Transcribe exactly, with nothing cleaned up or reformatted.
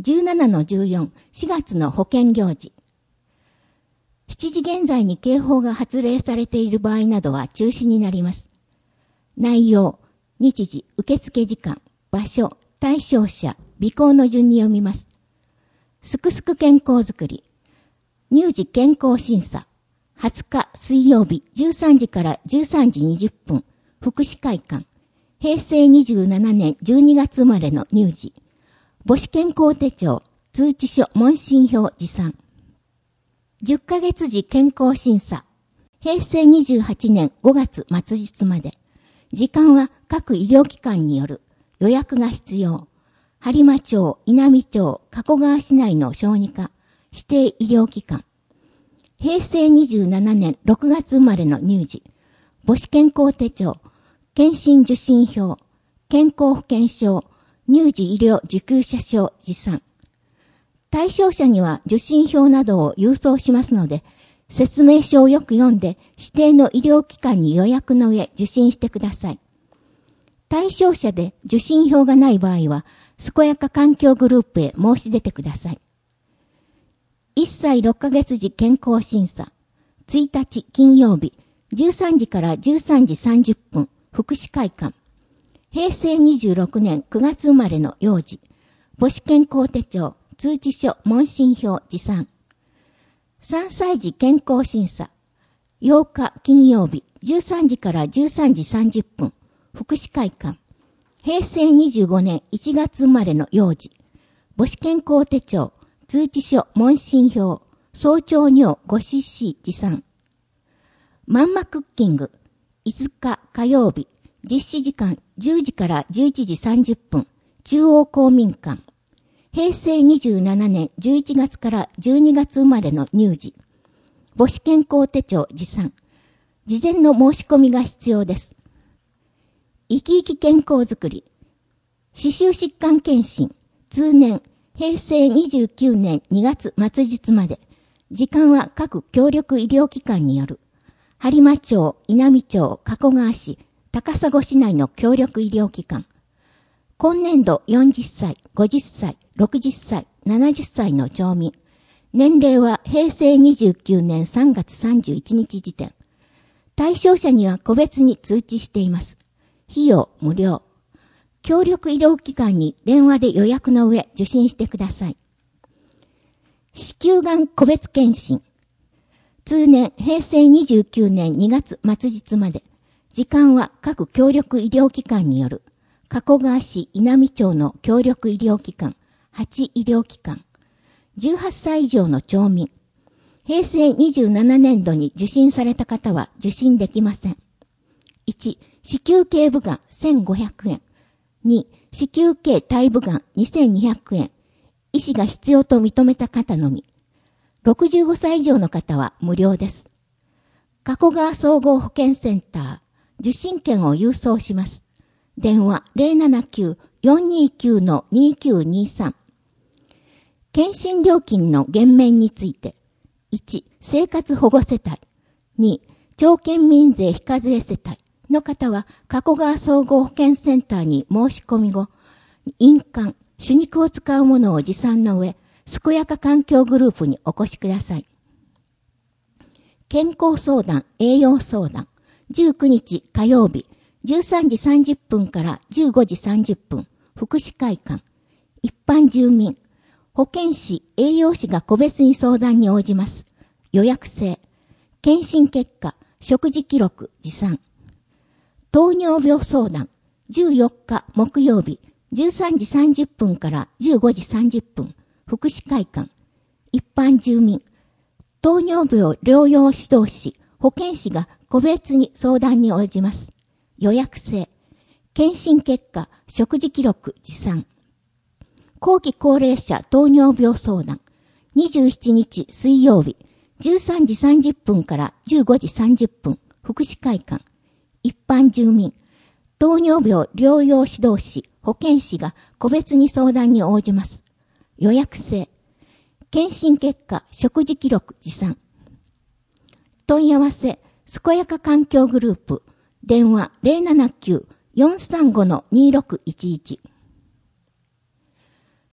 じゅうななのじゅうよん、しがつの保健行事。しちじ現在に警報が発令されている場合などは中止になります。内容、日時、受付時間、場所、対象者、備考の順に読みます。すくすく健康づくり。乳児健康審査。はつか水曜日じゅうさんじからじゅうさんじにじゅっぷん。福祉会館。へいせいにじゅうななねんじゅうにがつ生まれの乳児。母子健康手帳、通知書、問診票持参。じゅっかげつ時健康審査。へいせいにじゅうはちねんごがつ末日まで。時間は各医療機関による。予約が必要。播磨町、稲美町、加古川市内の小児科、指定医療機関。へいせいにじゅうななねんろくがつ生まれの乳児。母子健康手帳、検診受診票、健康保険証、乳児医療受給者証持参。対象者には受診票などを郵送しますので、説明書をよく読んで指定の医療機関に予約の上受診してください。対象者で受診票がない場合は、健やか環境グループへ申し出てください。いっさいろっかげつ時健康審査。ついたち金曜日、じゅうさんじからじゅうさんじさんじゅっぷん、福祉会館。へいせいにじゅうろくねんくがつ生まれの幼児。母子健康手帳、通知書、問診票持参。さんさい児健康審査。ようか金曜日、じゅうさんじからじゅうさんじさんじゅっぷん、福祉会館。へいせいにじゅうごねんいちがつ生まれの幼児。母子健康手帳、通知書、問診票、早朝尿 ごシーシー 持参。マンマクッキング。いつか火曜日、実施時間じゅうじからじゅういちじさんじゅっぷん、中央公民館。へいせいにじゅうななねんじゅういちがつからじゅうにがつ生まれの乳児。母子健康手帳持参。事前の申し込みが必要です。生き生き健康づくり。歯周疾患検診。通年。へいせいにじゅうきゅうねんにがつ末日まで。時間は各協力医療機関による。播磨町、稲美町、加古川市、高砂市内の協力医療機関。今年度よんじゅっさい、ごじゅっさい、ろくじゅっさい、ななじゅっさいの町民。年齢はへいせいにじゅうきゅうねんさんがつさんじゅういちにち時点。対象者には個別に通知しています。費用無料。協力医療機関に電話で予約の上受診してください。子宮がん個別検診。通年へいせいにじゅうきゅうねんにがつ末日まで。時間は各協力医療機関による。加古川市稲美町の協力医療機関、はち医療機関。じゅうはっさい以上の町民。へいせいにじゅうななねんどに受診された方は受診できません。いち、子宮頸部がんせんごひゃくえん。に、子宮頸体部がんにせんにひゃくえん。医師が必要と認めた方のみ。ろくじゅうごさい以上の方は無料です。加古川総合保健センター、受診券を郵送します。電話 ゼロななきゅう よんにきゅう にきゅうにさん。検診料金の減免について。いち、生活保護世帯。に、町県民税非課税世帯の方は、加古川総合保健センターに申し込み後、印鑑、手肉を使うものを持参の上、健やか環境グループにお越しください。健康相談、栄養相談。じゅうくにち火曜日、じゅうさんじさんじゅっぷんからじゅうごじさんじゅっぷん、福祉会館。一般住民、保健師、栄養士が個別に相談に応じます。予約制。検診結果、食事記録、持参。糖尿病相談。じゅうよっか木曜日、じゅうさんじさんじゅっぷんからじゅうごじさんじゅっぷん、福祉会館。一般住民。糖尿病療養指導士、保健師が個別に相談に応じます。予約制。検診結果、食事記録、持参。後期高齢者糖尿病相談。にじゅうしちにち水曜日、じゅうさんじさんじゅっぷんからじゅうごじさんじゅっぷん、福祉会館。一般住民。糖尿病療養指導士、保健師が個別に相談に応じます。予約制。検診結果、食事記録、持参。問い合わせ、健やか環境グループ。電話 ゼロななきゅう よんさんご にろくいちいち。